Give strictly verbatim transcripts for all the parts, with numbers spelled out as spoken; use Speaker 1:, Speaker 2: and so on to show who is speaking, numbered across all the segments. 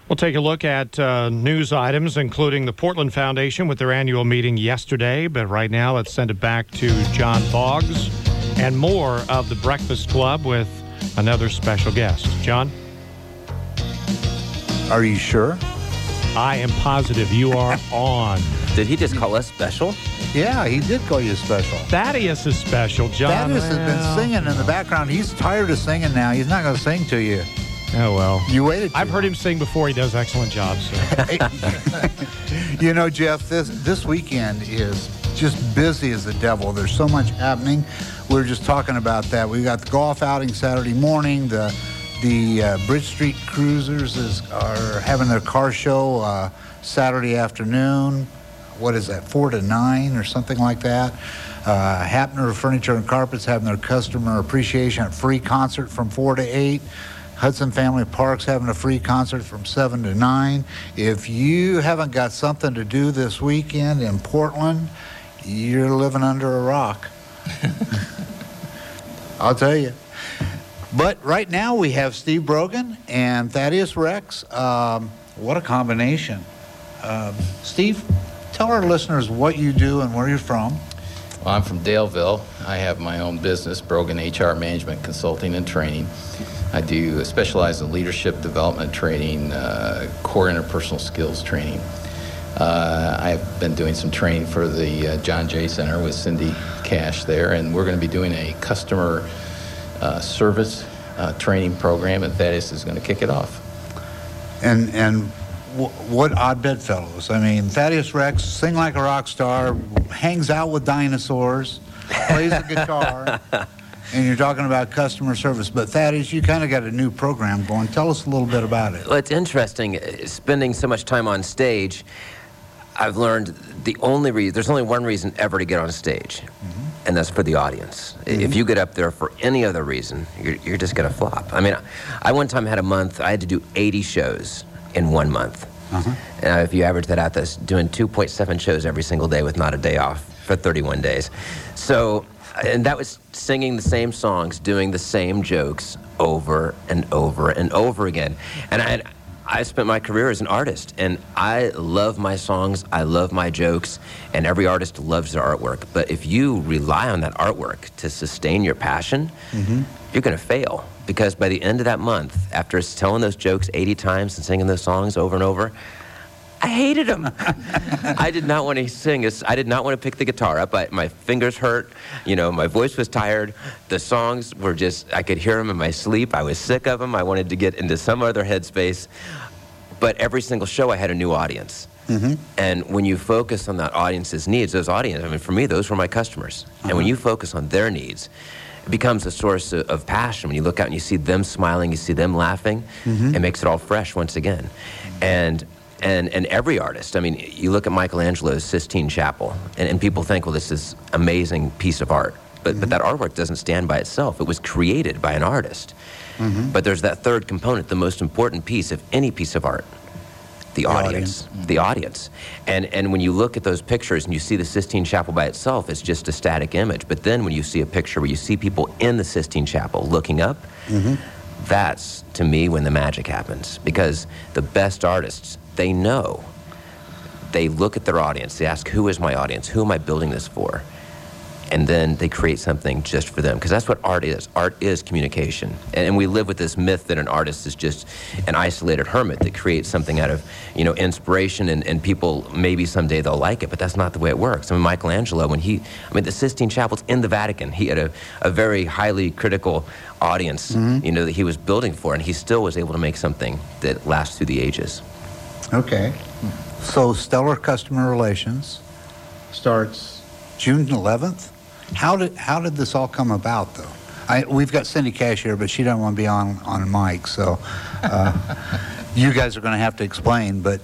Speaker 1: We'll take a look at uh, news items, including the Portland Foundation with their annual meeting yesterday. But right now, let's send it back to John Boggs and more of the Breakfast Club with another special guest. John?
Speaker 2: Are you sure?
Speaker 1: I am positive you are on.
Speaker 3: Did he just call us special?
Speaker 2: Yeah, he did call you special.
Speaker 1: Thaddeus is special, John.
Speaker 2: Thaddeus
Speaker 1: well.
Speaker 2: has been singing in the background. He's tired of singing now. He's not going to sing to you.
Speaker 1: Oh, well.
Speaker 2: You waited.
Speaker 1: I've heard him sing before. He does excellent jobs. So.
Speaker 2: You know, Jeff, this this weekend is just busy as the devil. There's so much happening. We were just talking about that. We got the golf outing Saturday morning. The the uh, Bridge Street Cruisers is are having their car show uh, Saturday afternoon. What is that, four to nine or something like that? Uh, Hapner Furniture and Carpets having their customer appreciation free concert from four to eight. Hudson Family Parks having a free concert from seven to nine. If you haven't got something to do this weekend in Portland, you're living under a rock. I'll tell you. But right now we have Steve Brogan and Thaddeus Rex. Um, what a combination. Um, Steve, tell our listeners what you do and where you're from.
Speaker 4: Well, I'm from Daleville. I have my own business, Brogan H R Management Consulting and Training. I do specialize in leadership development training, uh, core interpersonal skills training. Uh, I've been doing some training for the uh, John Jay Center with Cindy Cash there, and we're going to be doing a customer uh, service uh, training program, and Thaddeus is going to kick it off.
Speaker 2: And and w- what odd bedfellows. I mean, Thaddeus Rex, sing like a rock star, hangs out with dinosaurs, plays the guitar. And you're talking about customer service. But Thaddeus, you kind of got a new program going. Tell us a little bit about it.
Speaker 3: Well, it's interesting. Spending so much time on stage, I've learned the only reason, there's only one reason ever to get on stage, mm-hmm. and that's for the audience. Mm-hmm. If you get up there for any other reason, you're, you're just going to flop. I mean, I one time had a month, I had to do eighty shows in one month. Uh-huh. And if you average that out, that's doing two point seven shows every single day with not a day off for thirty-one days. So... And that was singing the same songs, doing the same jokes over and over and over again. And I, I spent my career as an artist, and I love my songs, I love my jokes, and every artist loves their artwork. But if you rely on that artwork to sustain your passion, mm-hmm. you're going to fail. Because by the end of that month, after telling those jokes eighty times and singing those songs over and over, I hated them. I did not want to sing. I did not want to pick the guitar up. I, my fingers hurt. You know, my voice was tired. The songs were just, I could hear them in my sleep. I was sick of them. I wanted to get into some other headspace. But every single show, I had a new audience. Mm-hmm. And when you focus on that audience's needs, those audience, I mean, for me, those were my customers. Uh-huh. And when you focus on their needs, it becomes a source of, of passion. When you look out and you see them smiling, you see them laughing, mm-hmm. it makes it all fresh once again. And And and every artist, I mean, you look at Michelangelo's Sistine Chapel, and, and people think, well, this is an amazing piece of art. But mm-hmm. but that artwork doesn't stand by itself. It was created by an artist. Mm-hmm. But there's that third component, the most important piece of any piece of art, the, the audience. audience. Mm-hmm. The audience. And and when you look at those pictures and you see the Sistine Chapel by itself, it's just a static image. But then when you see a picture where you see people in the Sistine Chapel looking up, mm-hmm. that's, to me, when the magic happens. Because the best artists, they know. They look at their audience. They ask, who is my audience? Who am I building this for? And then they create something just for them. Because that's what art is. Art is communication. And, and we live with this myth that an artist is just an isolated hermit that creates something out of, you know, inspiration, and, and people, maybe someday they'll like it, but that's not the way it works. I mean, Michelangelo, when he, I mean, the Sistine Chapel's in the Vatican. He had a, a very highly critical audience, mm-hmm. you know, that he was building for, and he still was able to make something that lasts through the ages.
Speaker 2: Okay. So Stellar Customer Relations starts June eleventh. How did how did this all come about, though? I, we've got Cindy Cash here, but she doesn't want to be on, on a mic, so uh, you guys are going to have to explain. But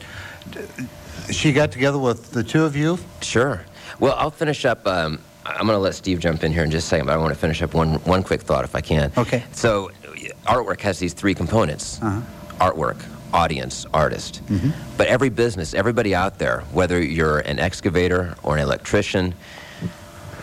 Speaker 2: she got together with the two of you?
Speaker 3: Sure. Well, I'll finish up. Um, I'm going to let Steve jump in here in just a second, but I want to finish up one, one quick thought if I can.
Speaker 2: Okay.
Speaker 3: So artwork has these three components. Uh-huh. Artwork, audience, artist. Mm-hmm. But every business, everybody out there, whether you're an excavator or an electrician,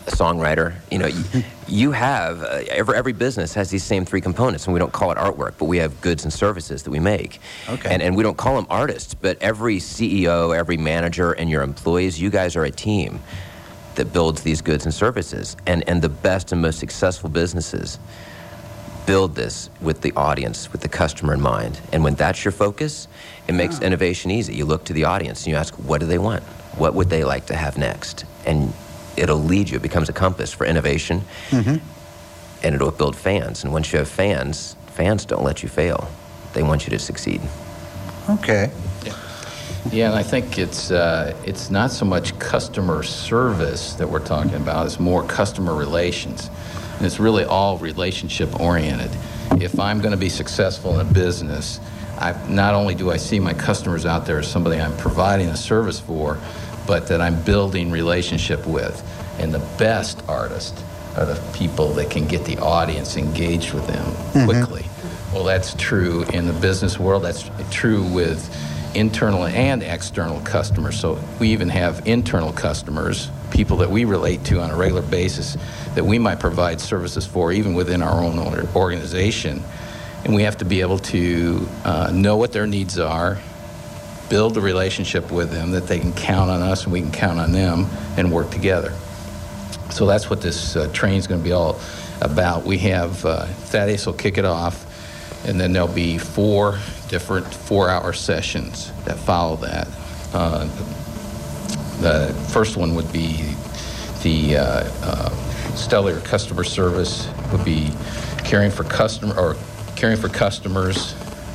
Speaker 3: a songwriter. You know, you, you have, uh, every, every business has these same three components, and we don't call it artwork, but we have goods and services that we make.
Speaker 2: Okay.
Speaker 3: And, and we don't call them artists, but every C E O, every manager, and your employees, you guys are a team that builds these goods and services. And, and the best and most successful businesses build this with the audience, with the customer in mind. And when that's your focus, it makes
Speaker 2: Wow.
Speaker 3: innovation easy. You look to the audience and you ask, what do they want? What would they like to have next? And it'll lead you. It becomes a compass for innovation,
Speaker 2: Mm-hmm.
Speaker 3: and it'll build fans. And once you have fans, fans don't let you fail. They want you to succeed.
Speaker 2: Okay.
Speaker 4: Yeah, and I think it's uh, it's not so much customer service that we're talking about, it's more customer relations. And it's really all relationship oriented. If I'm going to be successful in a business, I not only do I see my customers out there as somebody I'm providing a service for, but that I'm building relationship with. And the best artists are the people that can get the audience engaged with them quickly. Mm-hmm. Well, that's true in the business world. That's true with internal and external customers. So we even have internal customers, people that we relate to on a regular basis that we might provide services for even within our own organization. And we have to be able to uh, know what their needs are, build a relationship with them that they can count on us and we can count on them and work together. So that's what this uh, training is going to be all about. We have, uh, Thaddeus will kick it off, and then there'll be four different four-hour sessions that follow that. Uh, the first one would be the uh, uh, stellar customer service, would be caring for customer or caring for customers,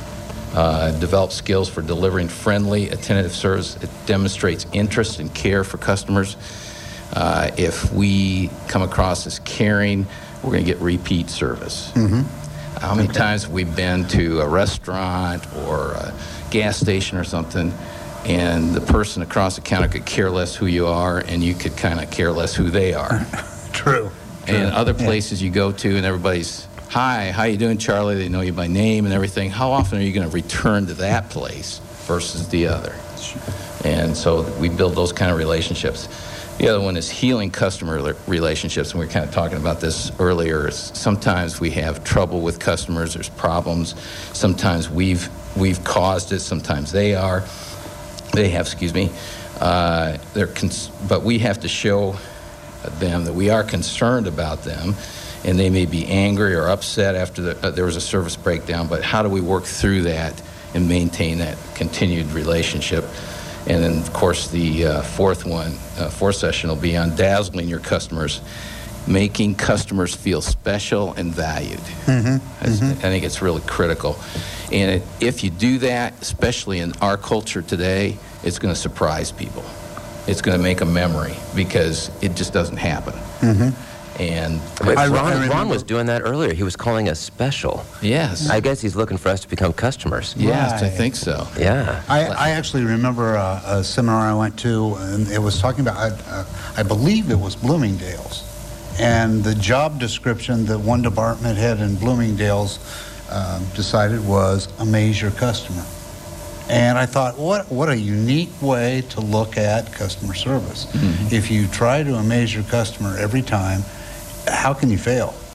Speaker 4: uh, develop skills for delivering friendly, attentive service. It demonstrates interest and care for customers. Uh, if we come across as caring, we're going to get repeat service.
Speaker 2: Mm-hmm.
Speaker 4: How many okay. times have we been to a restaurant or a gas station or something, and the person across the counter could care less who you are, and you could kind of care less who they are.
Speaker 2: True.
Speaker 4: And
Speaker 2: True.
Speaker 4: other places yeah. you go to, and everybody's, hi, how you doing, Charlie? They know you by name and everything. How often are you going to return to that place versus the other? Sure. And so we build those kind of relationships. The other one is healing customer relationships, and we were kind of talking about this earlier. Sometimes we have trouble with customers, there's problems. Sometimes we've we've caused it, sometimes they are. They have, excuse me. Uh, they're cons- but we have to show them that we are concerned about them, and they may be angry or upset after the, uh, there was a service breakdown, but how do we work through that and maintain that continued relationship? And then, of course, the uh, fourth one, uh, fourth session will be on dazzling your customers, making customers feel special and valued. Mm-hmm. Mm-hmm. I think it's really critical. And it, if you do that, especially in our culture today, it's going to surprise people. It's going to make a memory because it just doesn't happen. Mm-hmm. And
Speaker 3: Wait,
Speaker 2: I,
Speaker 3: Ron,
Speaker 2: I
Speaker 3: Ron was doing that earlier. He was calling us special.
Speaker 4: Yes.
Speaker 3: I guess he's looking for us to become customers.
Speaker 4: Yes,
Speaker 2: right.
Speaker 4: I think so.
Speaker 3: Yeah.
Speaker 2: I, I actually remember a, a seminar I went to, and it was talking about, uh, I believe it was Bloomingdale's. And the job description that one department head in Bloomingdale's uh, decided was amaze your customer. And I thought, what what a unique way to look at customer service. Mm-hmm. If you try to amaze your customer every time, how can you fail?